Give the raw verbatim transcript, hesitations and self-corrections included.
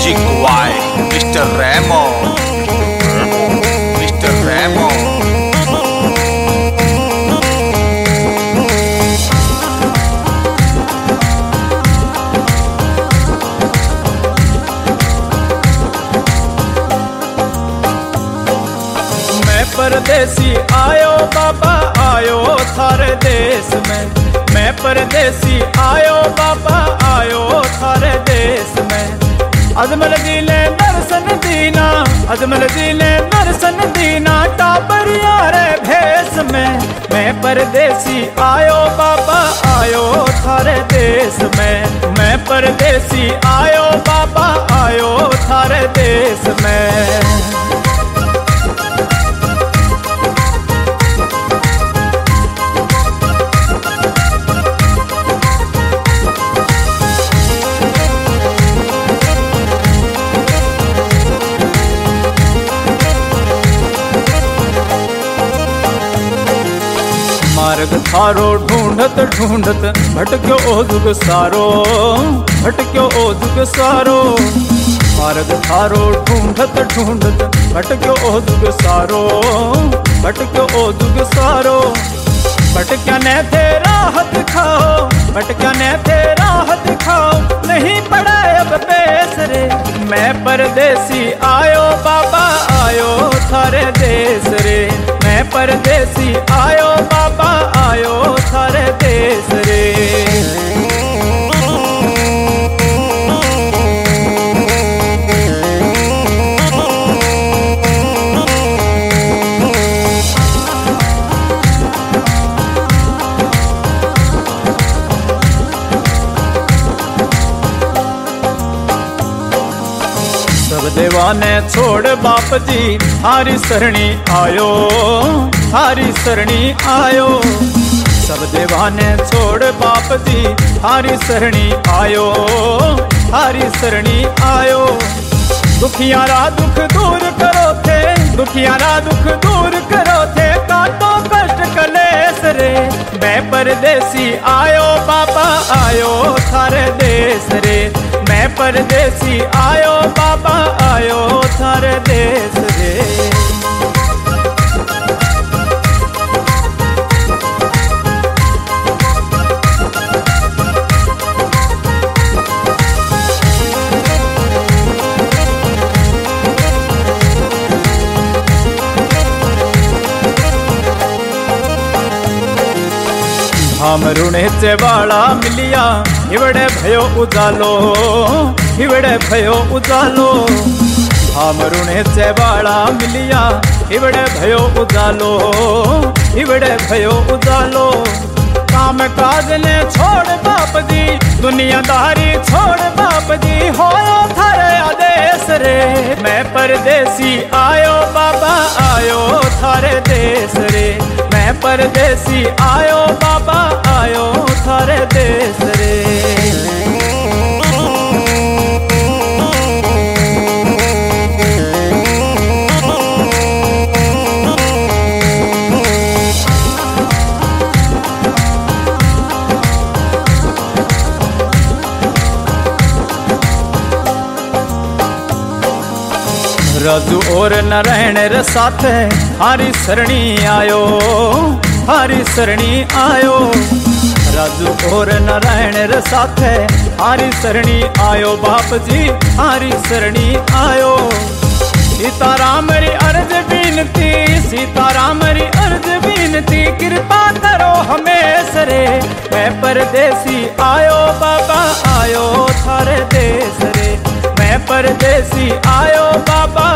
Music by mister Remo, mister Remo. मैं परदेसी आयो बाबा आयो थारे देश में। मैं परदेसी आयो बाबा आयो थारे देश में। अजमल जी ने दर्शन दीना, अजमल जी ने दर्शन दीना टाबरिया रे भेष में। मैं परदेसी आयो बाबा आयो थारे देश में। मैं परदेसी आयो बाबा आयो थारे देश में। मार्ग थारो ढूंढत ढूंढत भटक्यो ओ जुग सारो, भटक्यो ओ जुग सारो। मार्ग थारो ढूंढत ढूंढत भटक्यो ओ जुग सारो, भटक्यो ओ जुग सारो। भटक्या ने थे राह दिखाओ, भटक्या ने थे राह दिखाओ, नहीं पड़ा अब पेश रे। मैं परदेसी आयो बाबा आयो थारे देश रे। मैं परदेसी आयो बाबा आयो थारे देश रे। सब देवाने छोड़ बाप जी हारी सरणी आयो, हारी सरणी आयो। सब देवाने छोड़ बाप जी हारी सरणी आयो, हारी सरणी आयो। दुखियारा दुख दूर करो थे, दुखियारा दुख दूर करो थे, काटो कष्ट कलेस रे। मैं परदेसी आयो बाबा आयो थारे देश रे। मैं परदेसी आयो बाबा आयो थारे देश रे। हम रुणे चेवाड़ा मिलिया हिवड़े भयो उजालो, हिवड़े भयो उजालो। हम रुणे चेवाड़ा मिलिया हिवड़े भयो उजालो, हिवड़े भयो उजालो। काम काज ने छोड़ बाप जी, दुनियादारी छोड़ बाप जी, होयो थारे आदेश रे। मैं परदेसी आयो बाबा आयो थारे देश रे। मैं परदेसी आयो बाबा आयो थारे देश रे। राजू और नारायण रे साथ हारी सरणी आयो, हारी सरणी आयो। राजू और नारायण रे साथ हारी सरणी आयो बाप जी हारी सरणी आयो। सीताराम री अर्ज विनती, सीताराम री अर्ज विनती, कृपा करो हमेश रे। मैं परदेसी आयो बाबा आयो थारे देश रे। मैं परदेसी आयो बाबा